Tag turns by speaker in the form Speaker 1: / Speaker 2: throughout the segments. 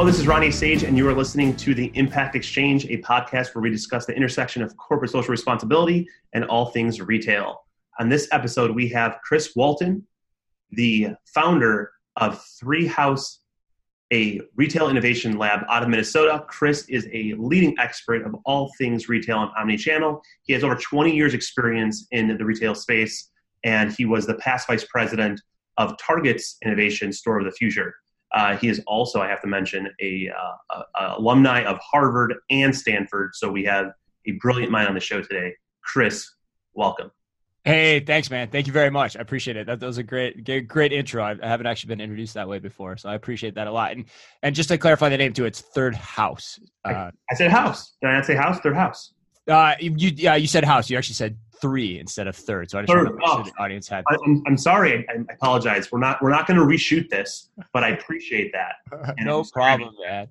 Speaker 1: Hello, this is Ronnie Sage, and you are listening to The Impact Exchange, a podcast where we discuss the intersection of corporate social responsibility and all things retail. On this episode, we have Chris Walton, the founder of Three House, a retail innovation lab out of Minnesota. Chris is a leading expert of all things retail and omnichannel. He has over 20 years experience in the retail space, and he was the past vice president of Target's innovation store of the future. He is also, I have to mention, a alumni of Harvard and Stanford. So we have a brilliant mind on the show today. Chris, welcome.
Speaker 2: Hey, thanks, man. Thank you very much. I appreciate it. That was a great intro. I haven't actually been introduced that way before, so I appreciate that a lot. And just to clarify the name too, it's Third House.
Speaker 1: I said house. Did I not say house? Third House.
Speaker 2: You said house. You actually said three instead of third. So I just want to make sure the audience had.
Speaker 1: I'm sorry. I apologize. We're not going to reshoot this, but I appreciate that.
Speaker 2: No problem, man.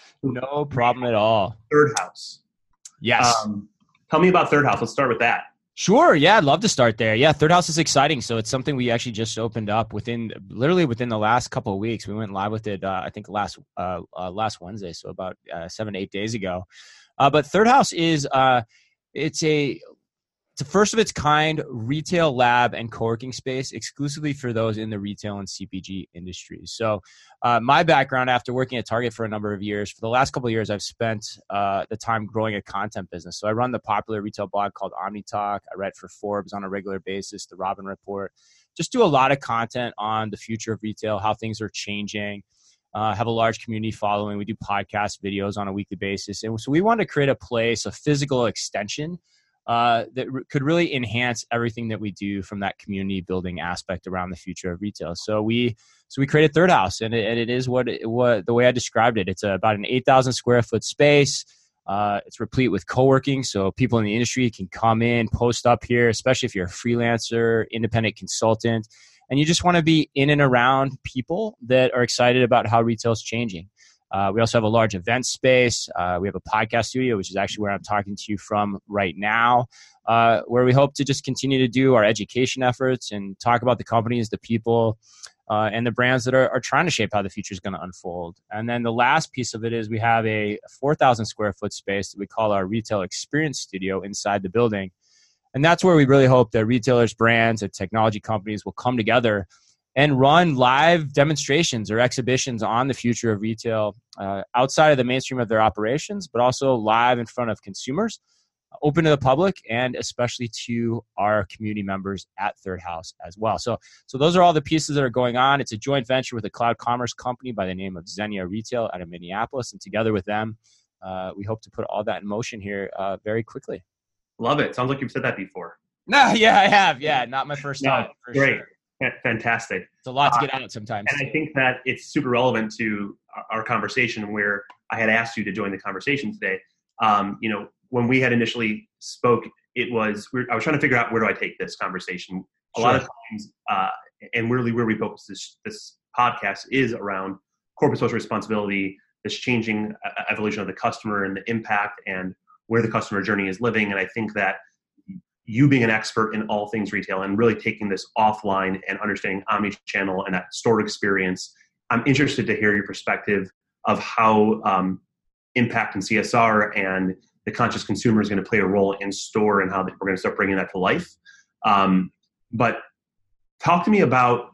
Speaker 2: No problem at all.
Speaker 1: Third House.
Speaker 2: Yes.
Speaker 1: Tell me about Third House. Let's start with that.
Speaker 2: Sure. Yeah, I'd love to start there. Yeah, Third House is exciting. So it's something we actually just opened up within the last couple of weeks. We went live with it, I think last Wednesday, so about 7 to 8 days ago. But Third House is it's a first of its kind retail lab and co-working space exclusively for those in the retail and CPG industries. So my background after working at Target for a number of years, for the last couple of years, I've spent the time growing a content business. So I run the popular retail blog called OmniTalk. I write for Forbes on a regular basis, the Robin Report. Just do a lot of content on the future of retail, how things are changing. Have a large community following. We do podcast videos on a weekly basis. And so we wanted to create a place, a physical extension that could really enhance everything that we do from that community building aspect around the future of retail. So we created Third House, and it is what the way I described it. It's about an 8,000 square foot space. It's replete with co-working, so people in the industry can come in, post up here, especially if you're a freelancer, independent consultant, and you just want to be in and around people that are excited about how retail is changing. We also have a large event space. We have a podcast studio, which is actually where I'm talking to you from right now, where we hope to just continue to do our education efforts and talk about the companies, the people, and the brands that are trying to shape how the future is going to unfold. And then the last piece of it is we have a 4,000 square foot space that we call our retail experience studio inside the building. And that's where we really hope that retailers, brands, and technology companies will come together and run live demonstrations or exhibitions on the future of retail outside of the mainstream of their operations, but also live in front of consumers, open to the public, and especially to our community members at Third House as well. So those are all the pieces that are going on. It's a joint venture with a cloud commerce company by the name of Xenia Retail out of Minneapolis. And together with them, we hope to put all that in motion here very quickly.
Speaker 1: Love it. Sounds like you've said that before.
Speaker 2: No, yeah, I have. Yeah, not my first time.
Speaker 1: No, great.
Speaker 2: Sure.
Speaker 1: Fantastic.
Speaker 2: It's a lot to get out sometimes.
Speaker 1: And I think that it's super relevant to our conversation where I had asked you to join the conversation today. When we had initially spoke, I was trying to figure out where do I take this conversation. A lot of times, and really where we focus this podcast is around corporate social responsibility, this changing evolution of the customer and the impact and where the customer journey is living. And I think that you being an expert in all things retail and really taking this offline and understanding omnichannel and that store experience, I'm interested to hear your perspective of how impact and CSR and the conscious consumer is going to play a role in store and how we're going to start bringing that to life. But talk to me about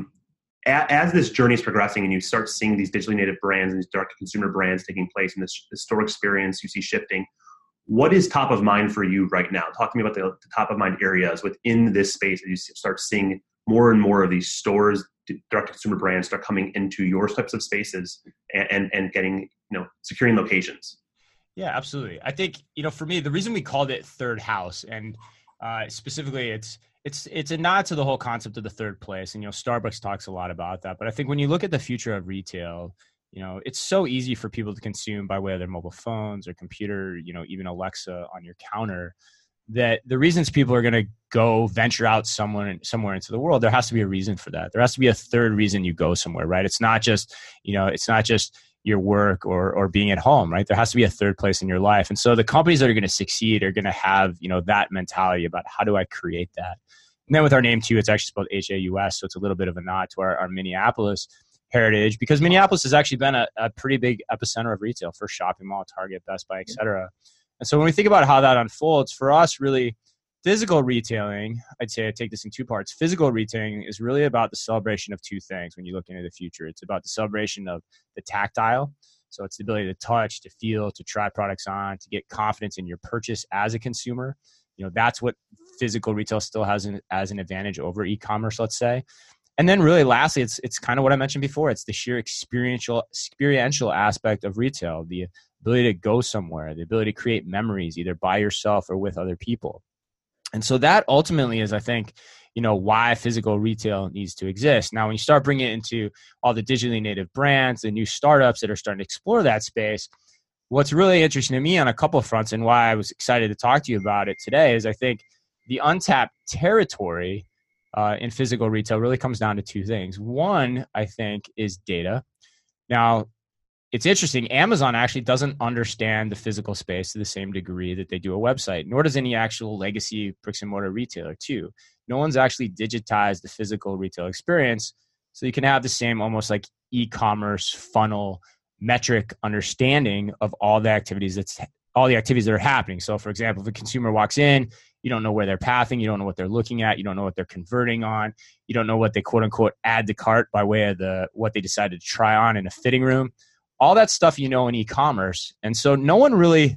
Speaker 1: as this journey is progressing and you start seeing these digitally native brands and these direct-to-consumer brands taking place and this store experience you see shifting, what is top of mind for you right now? Talk to me about the top of mind areas within this space as you start seeing more and more of these stores, direct-to-consumer brands start coming into your types of spaces and getting, securing locations.
Speaker 2: Yeah, absolutely. I think, for me, the reason we called it Third House and specifically it's a nod to the whole concept of the third place. And, Starbucks talks a lot about that. But I think when you look at the future of retail, it's so easy for people to consume by way of their mobile phones or computer, even Alexa on your counter, that the reasons people are going to go venture out somewhere into the world, there has to be a reason for that. There has to be a third reason you go somewhere, right? It's not just, your work or being at home, right? There has to be a third place in your life. And so the companies that are going to succeed are going to have, that mentality about how do I create that? And then with our name too, it's actually spelled Haus. So it's a little bit of a nod to our Minneapolis. heritage, because Minneapolis has actually been a pretty big epicenter of retail for shopping mall, Target, Best Buy, et cetera. And so when we think about how that unfolds, for us, really, physical retailing, I'd say I take this in two parts. Physical retailing is really about the celebration of two things when you look into the future. It's about the celebration of the tactile. So it's the ability to touch, to feel, to try products on, to get confidence in your purchase as a consumer. That's what physical retail still has as an advantage over e-commerce, let's say. And then really lastly, it's kind of what I mentioned before. It's the sheer experiential aspect of retail, the ability to go somewhere, the ability to create memories either by yourself or with other people. And so that ultimately is, I think, why physical retail needs to exist. Now, when you start bringing it into all the digitally native brands, the new startups that are starting to explore that space, what's really interesting to me on a couple of fronts and why I was excited to talk to you about it today is I think the untapped territory in physical retail really comes down to two things. One, I think, is data. Now, it's interesting. Amazon actually doesn't understand the physical space to the same degree that they do a website, nor does any actual legacy bricks and mortar retailer too. No one's actually digitized the physical retail experience. So you can have the same almost like e-commerce funnel metric understanding of all the activities that are happening. So for example, if a consumer walks in, you don't know where they're pathing, you don't know what they're looking at, you don't know what they're converting on, you don't know what they quote unquote add to cart by way of what they decided to try on in a fitting room. All that stuff in e-commerce. And so no one really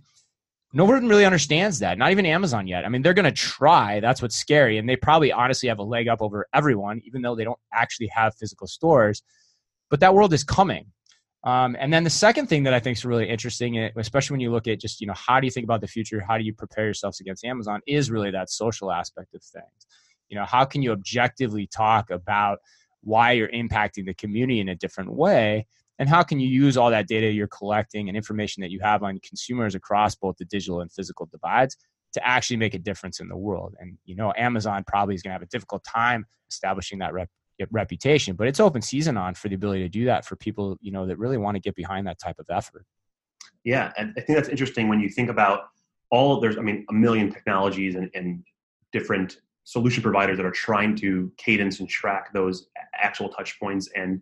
Speaker 2: understands that, not even Amazon yet. I mean, they're going to try. That's what's scary. And they probably honestly have a leg up over everyone, even though they don't actually have physical stores. But that world is coming. And then the second thing that I think is really interesting, especially when you look at just, how do you think about the future? How do you prepare yourselves against Amazon is really that social aspect of things. How can you objectively talk about why you're impacting the community in a different way? And how can you use all that data you're collecting and information that you have on consumers across both the digital and physical divides to actually make a difference in the world? And, Amazon probably is going to have a difficult time establishing that reputation, but it's open season for the ability to do that for people, that really want to get behind that type of effort.
Speaker 1: Yeah. And I think that's interesting when you think about there's a million technologies and different solution providers that are trying to cadence and track those actual touch points. And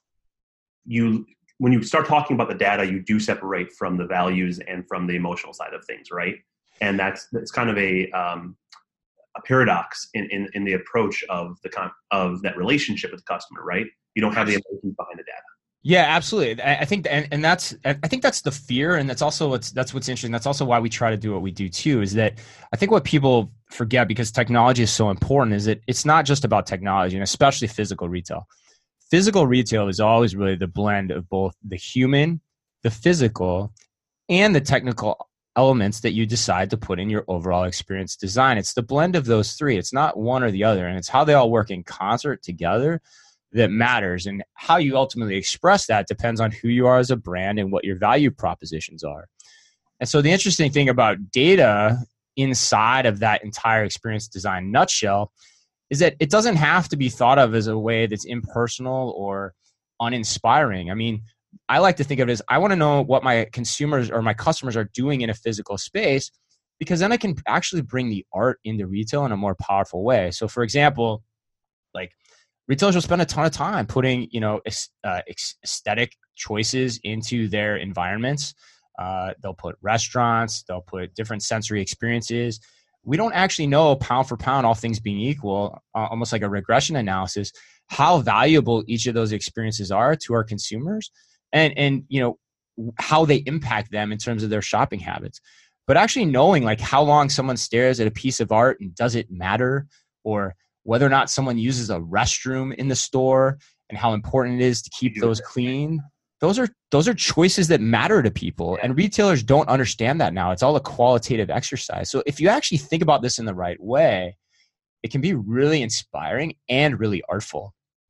Speaker 1: when you start talking about the data, you do separate from the values and from the emotional side of things, right? And that's kind of a paradox in the approach of that relationship with the customer, right? You don't have the emotions behind the data.
Speaker 2: Yeah, absolutely. I think, and I think that's the fear, and that's what's interesting. That's also why we try to do what we do too. Is that I think what people forget, because technology is so important, is that it's not just about technology, and especially physical retail. Physical retail is always really the blend of both the human, the physical, and the technical elements that you decide to put in your overall experience design. It's the blend of those three. It's not one or the other, and it's how they all work in concert together that matters. And how you ultimately express that depends on who you are as a brand and what your value propositions are. And so the interesting thing about data inside of that entire experience design nutshell is that it doesn't have to be thought of as a way that's impersonal or uninspiring. I mean, I like to think of it as I want to know what my consumers or my customers are doing in a physical space, because then I can actually bring the art into retail in a more powerful way. So for example, like retailers will spend a ton of time putting, aesthetic choices into their environments. They'll put restaurants, they'll put different sensory experiences. We don't actually know pound for pound, all things being equal, almost like a regression analysis, how valuable each of those experiences are to our consumers and how they impact them in terms of their shopping habits. But actually knowing like how long someone stares at a piece of art and does it matter, or whether or not someone uses a restroom in the store and how important it is to keep those clean. Those are choices that matter to people, and retailers don't understand that now. It's all a qualitative exercise. So if you actually think about this in the right way, it can be really inspiring and really artful.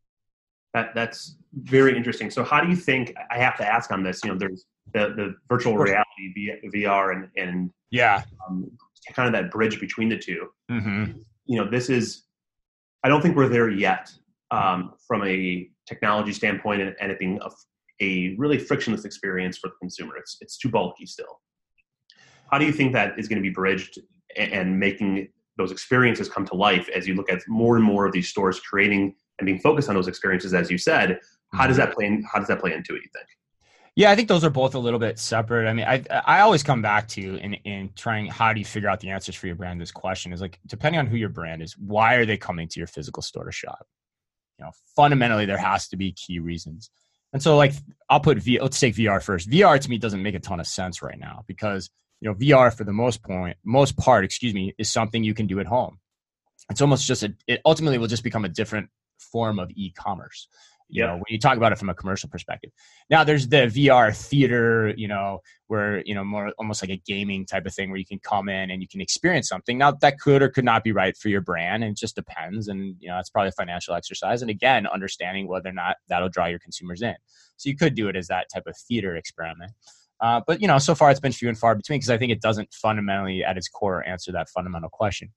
Speaker 1: That's very interesting. So how do you think, I have to ask on this, there's the virtual reality, VR, and kind of that bridge between the two.
Speaker 2: Mm-hmm.
Speaker 1: This is, I don't think we're there yet from a technology standpoint and it being a really frictionless experience for the consumer. It's too bulky still. How do you think that is going to be bridged and making those experiences come to life as you look at more and more of these stores creating and being focused on those experiences, as you said? How does that play into it, you think?
Speaker 2: Yeah, I think those are both a little bit separate. I mean, I always come back to in trying, how do you figure out the answers for your brand? This question is like, depending on who your brand is, why are they coming to your physical store to shop? Fundamentally, there has to be key reasons. And so, like, I'll put let's take VR first. VR to me doesn't make a ton of sense right now because VR for the most part, is something you can do at home. It's almost just it ultimately will just become a different form of e-commerce. When you talk about it from a commercial perspective. Now there's the VR theater, where, more almost like a gaming type of thing where you can come in and you can experience something. Now that could or could not be right for your brand, and it just depends. And, it's probably a financial exercise. And again, understanding whether or not that'll draw your consumers in. So you could do it as that type of theater experiment. But, so far it's been few and far between because I think it doesn't fundamentally at its core answer that fundamental question.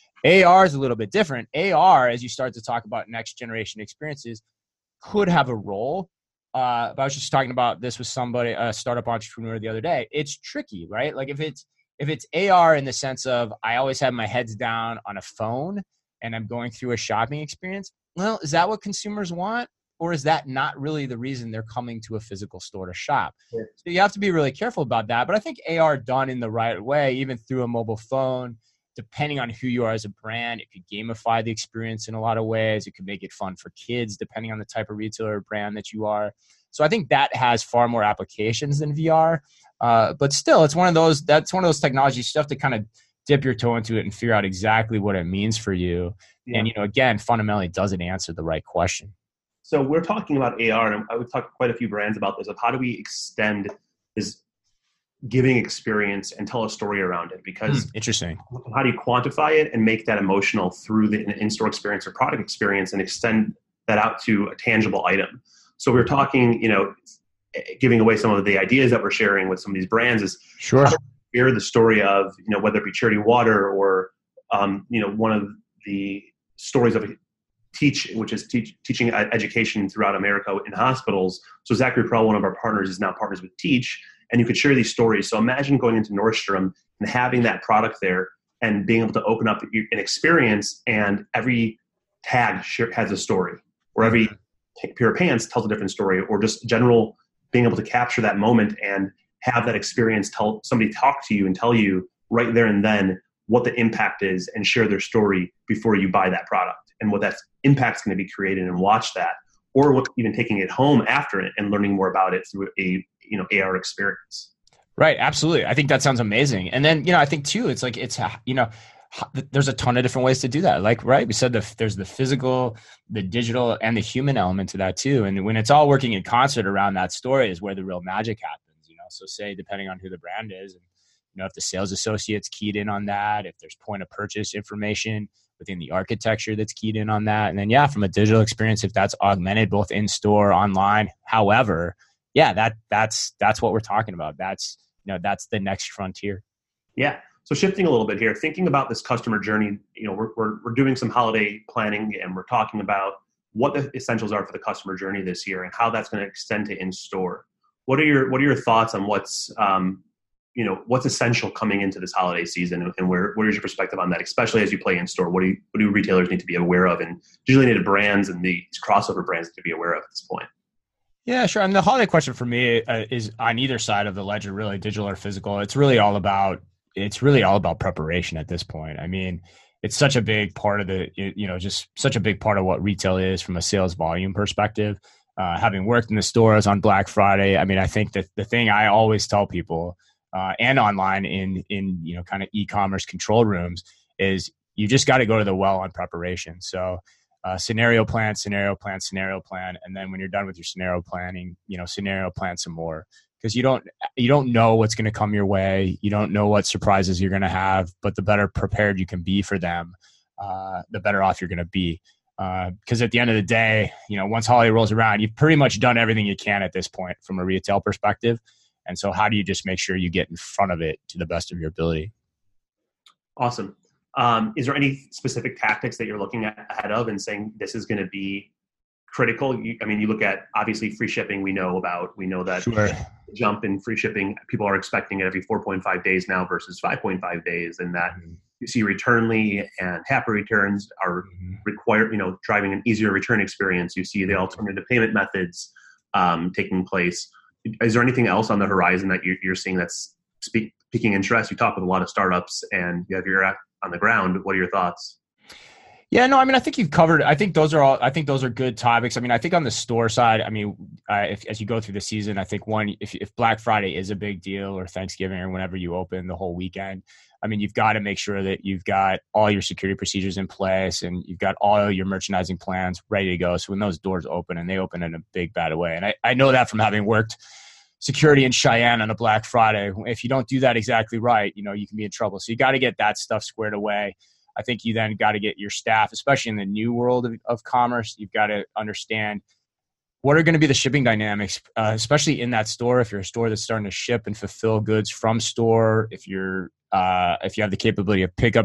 Speaker 2: AR is a little bit different. AR, as you start to talk about next generation experiences, could have a role. But I was just talking about this with somebody, a startup entrepreneur the other day. It's tricky, right? Like if it's AR in the sense of I always have my heads down on a phone and I'm going through a shopping experience. Well, is that what consumers want? Or is that not really the reason they're coming to a physical store to shop? Yeah. So you have to be really careful about that. But I think AR done in the right way, even through a mobile phone, depending on who you are as a brand, it could gamify the experience in a lot of ways. It could make it fun for kids, depending on the type of retailer or brand that you are. So I think that has far more applications than VR. But still, that's one of those technologies you have to kind of dip your toe into it and figure out exactly what it means for you. Yeah. And, again, fundamentally, does it answer the right question?
Speaker 1: So we're talking about AR, and I would talk to quite a few brands about this, of how do we extend this giving experience and tell a story around it, because
Speaker 2: interesting.
Speaker 1: How do you quantify it and make that emotional through the in-store experience or product experience and extend that out to a tangible item? So we're talking, giving away some of the ideas that we're sharing with some of these brands is
Speaker 2: sure.
Speaker 1: How to hear the story of, whether it be Charity Water or, one of the stories of Teach, which is teaching education throughout America in hospitals. So Zachary Perel, one of our partners, is now partners with Teach. And you could share these stories. So imagine going into Nordstrom and having that product there and being able to open up an experience, and every tag has a story, or every pair of pants tells a different story, or just general being able to capture that moment and have that experience, tell somebody talk to you and tell you right there and then what the impact is and share their story before you buy that product and what that impact's going to be created, and watch that. Or even taking it home after it and learning more about it through a AR experience.
Speaker 2: Right, absolutely. I think that sounds amazing. And then I think too, it's like there's a ton of different ways to do that. Like we said, there's the physical, the digital, and the human element to that too. And when it's all working in concert around that story is where the real magic happens. So say depending on who the brand is, and if the sales associates keyed in on that, if there's point of purchase information within the architecture that's keyed in on that. And then, from a digital experience, if that's augmented both in store, online, however, that's what we're talking about. That's the next frontier.
Speaker 1: Yeah. So shifting a little bit here, thinking about this customer journey, we're doing some holiday planning, and we're talking about what the essentials are for the customer journey this year and how that's going to extend to in store. What are your thoughts on what's essential coming into this holiday season, and what is your perspective on that, especially as you play in store? What do retailers need to be aware of, and digitally native brands and these crossover brands to be aware of at this point?
Speaker 2: Yeah, sure. And the holiday question for me is on either side of the ledger, really digital or physical. It's really all about preparation at this point. I mean, it's such a big part of just such a big part of what retail is from a sales volume perspective. Having worked in the stores on Black Friday, I mean, I think that the thing I always tell people and online in kind of e-commerce control rooms is you just got to go to the well on preparation. So scenario plan, and then when you're done with your scenario planning, scenario plan some more, because you don't know what's going to come your way. You don't know what surprises you're going to have, but the better prepared you can be for them, the better off you're going to be. Because at the end of the day, once holiday rolls around, you've pretty much done everything you can at this point from a retail perspective. And so how do you just make sure you get in front of it to the best of your ability?
Speaker 1: Awesome. Is there any specific tactics that you're looking at ahead of and saying this is going to be critical? You look at obviously free shipping. We know that
Speaker 2: sure.
Speaker 1: Jump in free shipping. People are expecting it every 4.5 days now versus 5.5 days, and that you see Returnly and Happy Returns are required, driving an easier return experience. You see the alternative payment methods taking place. Is there anything else on the horizon that you're seeing that's piquing interest? You talk with a lot of startups and you have your ear on the ground. What are your thoughts?
Speaker 2: Yeah, no, I mean, I think you've covered, I think those are good topics. I mean, I think on the store side, I mean, as you go through the season, I think if Black Friday is a big deal, or Thanksgiving, or whenever you open the whole weekend, I mean, you've got to make sure that you've got all your security procedures in place and you've got all your merchandising plans ready to go. So when those doors open, and they open in a big, bad way. And I know that from having worked security in Cheyenne on a Black Friday. If you don't do that exactly right, you can be in trouble. So you got to get that stuff squared away. I think you then got to get your staff, especially in the new world of commerce, you've got to understand what are going to be the shipping dynamics, especially in that store. If you're a store that's starting to ship and fulfill goods from store, if you have the capability of pick up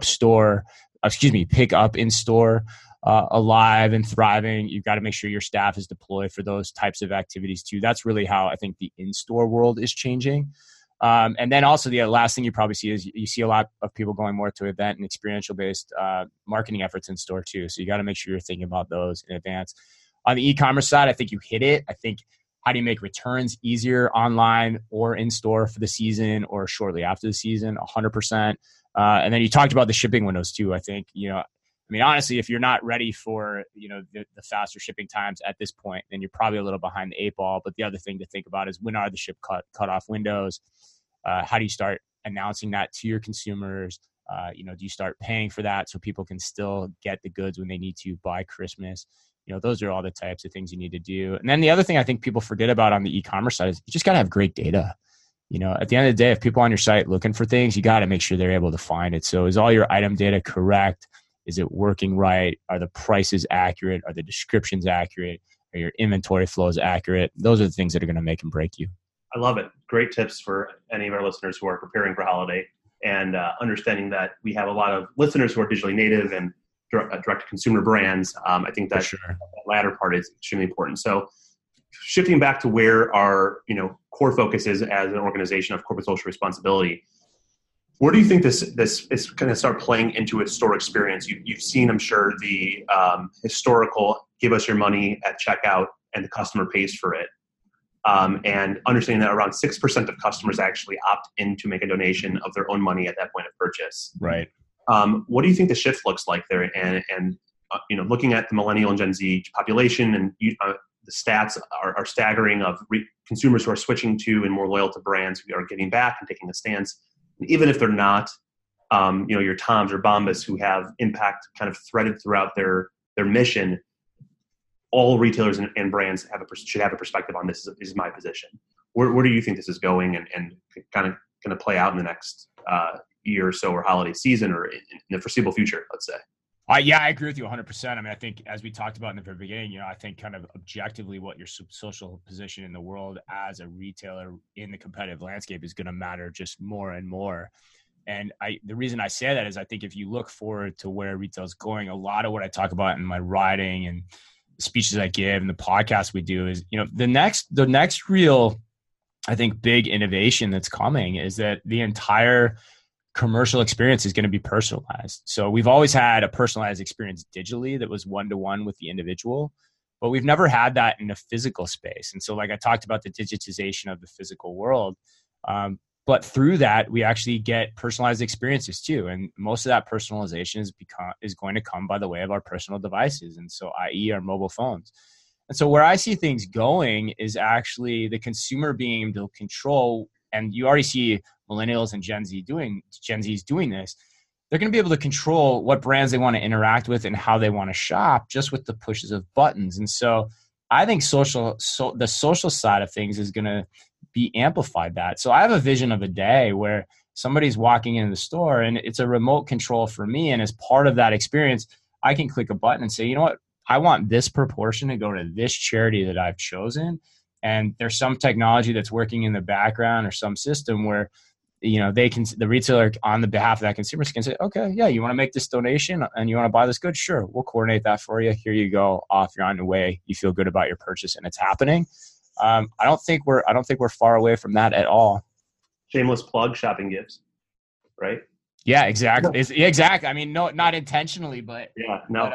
Speaker 2: in store, alive and thriving, you've got to make sure your staff is deployed for those types of activities too. That's really how I think the in-store world is changing. And then also the last thing you probably see is you see a lot of people going more to event and experiential based marketing efforts in store too. So you got to make sure you're thinking about those in advance. On the e-commerce side, I think you hit it. I think how do you make returns easier online or in store for the season or shortly after the season? 100%. And then you talked about the shipping windows too. I think, I mean, honestly, if you're not ready for, the faster shipping times at this point, then you're probably a little behind the 8 ball. But the other thing to think about is when are the ship cutoff windows? How do you start announcing that to your consumers? Do you start paying for that so people can still get the goods when they need to by Christmas? Those are all the types of things you need to do. And then the other thing I think people forget about on the e-commerce side is you just got to have great data. At the end of the day, if people on your site looking for things, you got to make sure they're able to find it. So is all your item data correct? Is it working right? Are the prices accurate? Are the descriptions accurate? Are your inventory flows accurate? Those are the things that are going to make and break you. I
Speaker 1: love it. Great tips for any of our listeners who are preparing for holiday and understanding that we have a lot of listeners who are digitally native and direct-to-consumer brands. I think that that latter part is extremely important. So shifting back to where our core focus is as an organization of corporate social responsibility, where do you think this is going to start playing into a store experience? You've seen, I'm sure, the historical give us your money at checkout and the customer pays for it. And understanding that around 6% of customers actually opt in to make a donation of their own money at that point of purchase.
Speaker 2: Right.
Speaker 1: What do you think the shift looks like there? And looking at the millennial and Gen Z population, and the stats are staggering of consumers who are switching to and more loyal to brands who are giving back and taking a stance. And even if they're not, your Toms or Bombas who have impact kind of threaded throughout their mission, all retailers and brands should have a perspective on this. Is my position. Where do you think this is going and kind of going to play out in the next year or so, or holiday season, or in the foreseeable future, let's say?
Speaker 2: Yeah, I agree with you 100%. I mean, I think as we talked about in the very beginning, I think kind of objectively what your social position in the world as a retailer in the competitive landscape is going to matter just more and more. And the reason I say that is I think if you look forward to where retail is going, a lot of what I talk about in my writing and the speeches I give and the podcast we do is, the next real, I think, big innovation that's coming is that the entire commercial experience is going to be personalized. So we've always had a personalized experience digitally that was one-to-one with the individual, but we've never had that in a physical space. And so like I talked about the digitization of the physical world, but through that, we actually get personalized experiences too. And most of that personalization is going to come by the way of our personal devices. And so, i.e. our mobile phones. And so where I see things going is actually the consumer being able to control, and you already see millennials and Gen Z's doing this. They're going to be able to control what brands they want to interact with and how they want to shop just with the pushes of buttons. And so I think the social side of things is going to be amplified that. So I have a vision of a day where somebody's walking into the store and it's a remote control for me. And as part of that experience, I can click a button and say, you know what, I want this proportion to go to this charity that I've chosen. And there's some technology that's working in the background or some system where, the retailer on the behalf of that consumer can say, okay, yeah, you want to make this donation and you want to buy this good? Sure. We'll coordinate that for you. Here you go. Off, you're on your way. You feel good about your purchase and it's happening. I don't think we're far away from that at all.
Speaker 1: Shameless plug, Shopping Gives, right?
Speaker 2: Yeah, exactly. Exactly. I mean, no, not intentionally, but
Speaker 1: Yeah, no.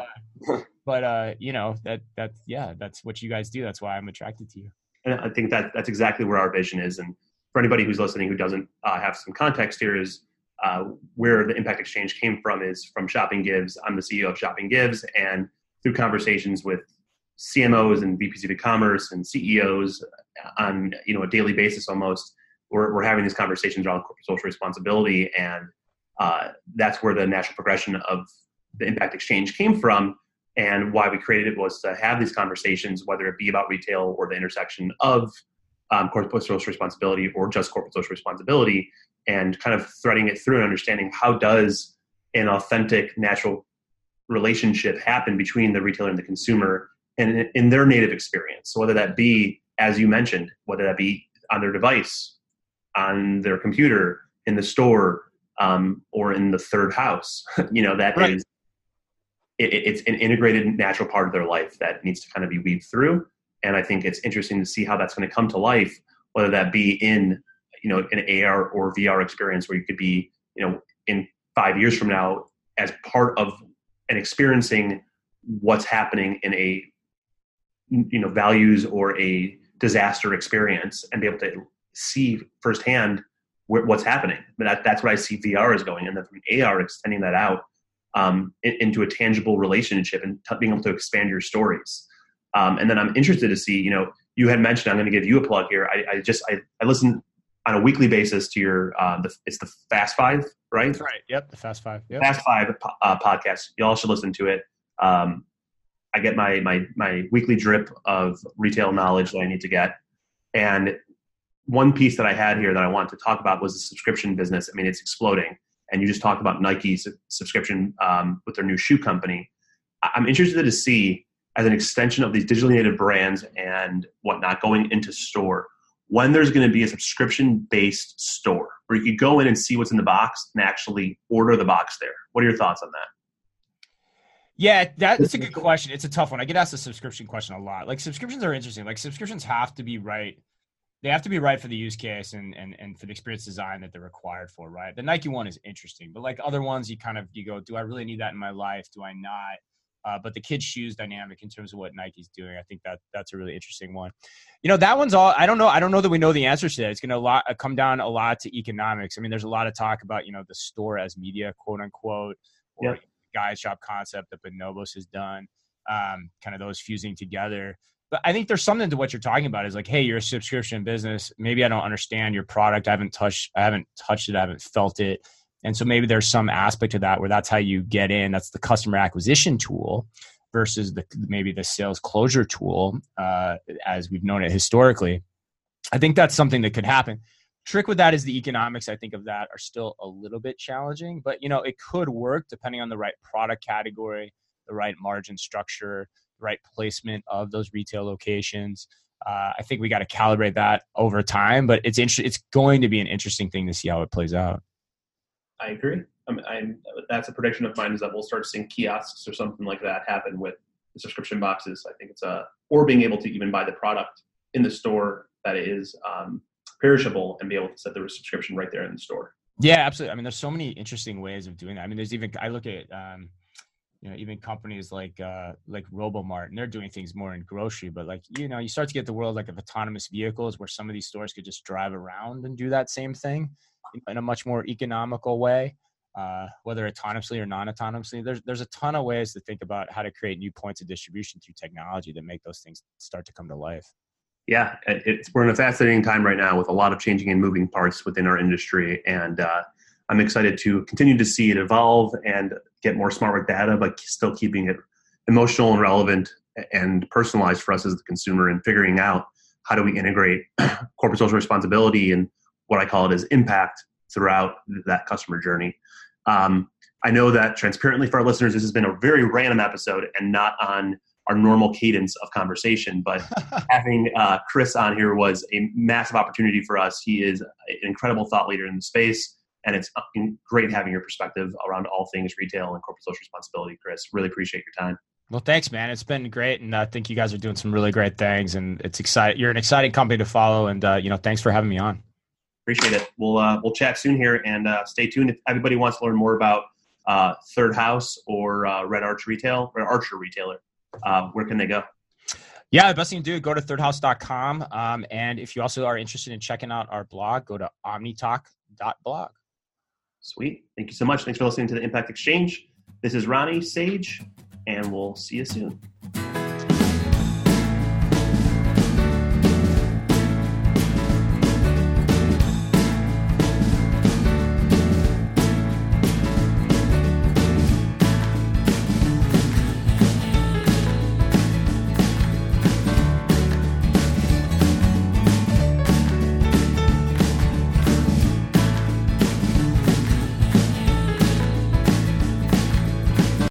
Speaker 2: you know, that's what you guys do. That's why I'm attracted to you.
Speaker 1: And I think that's exactly where our vision is. And for anybody who's listening who doesn't have some context here, is where the Impact Exchange came from is from Shopping Gives. I'm the CEO of Shopping Gives, and through conversations with CMOs and VPs of e-commerce and CEOs on a daily basis almost, we're having these conversations around corporate social responsibility, and that's where the natural progression of the Impact Exchange came from. And why we created it was to have these conversations, whether it be about retail or the intersection of corporate social responsibility or just corporate social responsibility, and kind of threading it through and understanding how does an authentic, natural relationship happen between the retailer and the consumer and in their native experience. So whether that be, as you mentioned, whether that be on their device, on their computer, in the store, or in the third house, that right. is, it's an integrated natural part of their life that needs to kind of be weaved through. And I think it's interesting to see how that's going to come to life, whether that be in, an AR or VR experience where you could be, in 5 years from now as part of and experiencing what's happening in a, values or a disaster experience, and be able to see firsthand what's happening. That's what I see VR is going. And then from AR, extending that out into a tangible relationship and being able to expand your stories. And then I'm interested to see, you had mentioned, I'm going to give you a plug here. I listen on a weekly basis to your, it's the Fast Five, right?
Speaker 2: That's right. Yep. The Fast Five. Yep.
Speaker 1: Fast Five podcast. Y'all should listen to it. I get my weekly drip of retail knowledge that I need to get. And one piece that I had here that I wanted to talk about was the subscription business. I mean, it's exploding. And you just talked about Nike's subscription with their new shoe company. I'm interested to see, as an extension of these digitally native brands and whatnot going into store, when there's going to be a subscription-based store where you could go in and see what's in the box and actually order the box there. What are your thoughts on that?
Speaker 2: Yeah, that's a good question. It's a tough one. I get asked the subscription question a lot. Like, subscriptions are interesting. Like, subscriptions have to be right. They have to be right for the use case and for the experience design that they're required for, right? The Nike one is interesting, but like other ones, you go, do I really need that in my life? Do I not? But the kids' shoes dynamic in terms of what Nike's doing, I think that's a really interesting one. That one's all, I don't know that we know the answers to that. It's going to come down a lot to economics. I mean, there's a lot of talk about, the store as media, quote unquote, or guide shop concept that Bonobos has done, kind of those fusing together. But I think there's something to what you're talking about is like, hey, you're a subscription business. Maybe I don't understand your product. I haven't touched it. I haven't felt it. And so maybe there's some aspect to that where that's how you get in. That's the customer acquisition tool versus maybe the sales closure tool, as we've known it historically. I think that's something that could happen. Trick with that is the economics, I think, of that are still a little bit challenging, but it could work depending on the right product category, the right margin structure, the right placement of those retail locations. I think we got to calibrate that over time, but it's going to be an interesting thing to see how it plays out.
Speaker 1: I agree. That's a prediction of mine, is that we'll start seeing kiosks or something like that happen with the subscription boxes. I think it's or being able to even buy the product in the store that is perishable and be able to set the subscription right there in the store.
Speaker 2: Yeah, absolutely. I mean, there's so many interesting ways of doing that. I mean, I look at, even companies like Robomart, and they're doing things more in grocery, but you start to get the world of autonomous vehicles where some of these stores could just drive around and do that same thing in a much more economical way, whether autonomously or non-autonomously. There's a ton of ways to think about how to create new points of distribution through technology that make those things start to come to life.
Speaker 1: Yeah, we're in a fascinating time right now with a lot of changing and moving parts within our industry. And I'm excited to continue to see it evolve and get more smart with data, but still keeping it emotional and relevant and personalized for us as the consumer, and figuring out how do we integrate corporate social responsibility and what I call it as impact throughout that customer journey. I know that transparently for our listeners, this has been a very random episode and not on our normal cadence of conversation, but having Chris on here was a massive opportunity for us. He is an incredible thought leader in the space, and it's great having your perspective around all things retail and corporate social responsibility, Chris. Really appreciate your time.
Speaker 2: Well, thanks, man. It's been great, and I think you guys are doing some really great things, and it's exciting. You're an exciting company to follow, and thanks for having me on.
Speaker 1: Appreciate it. We'll chat soon here, and stay tuned. If everybody wants to learn more about Third House or Red Archer Retailer, where can they go?
Speaker 2: Yeah, the best thing to do, go to thirdhouse.com. And if you also are interested in checking out our blog, go to omnitalk.blog.
Speaker 1: Sweet. Thank you so much. Thanks for listening to the Impact Exchange. This is Ronnie Sage, and we'll see you soon.